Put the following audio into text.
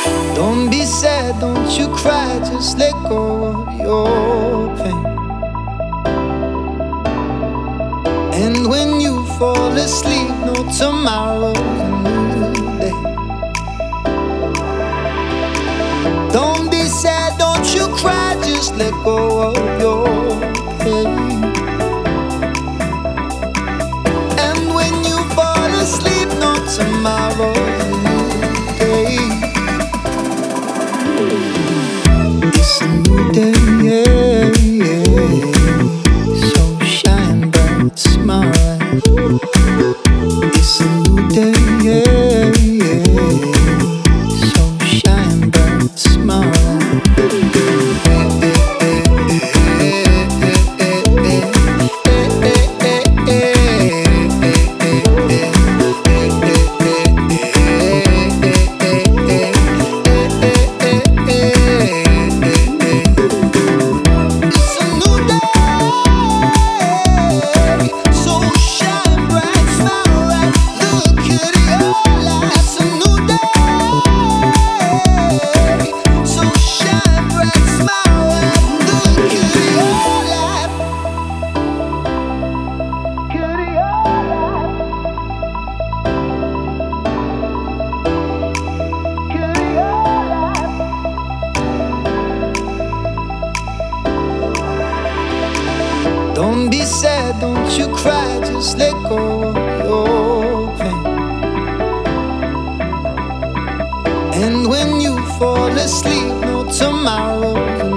Don't be sad, don't you cry, just let go of your pain. And when you fall asleep, know tomorrow's a new day. Don't be sad, don't you cry, just let go of your pain. And when you fall asleep, know tomorrow's a new day. It's a new day, yeah, yeah. So shine bright, smile. It's a new day, yeah, yeah. So shine bright, smile. Don't be sad, don't you cry, just let go of your pain. And when you fall asleep, know tomorrow's a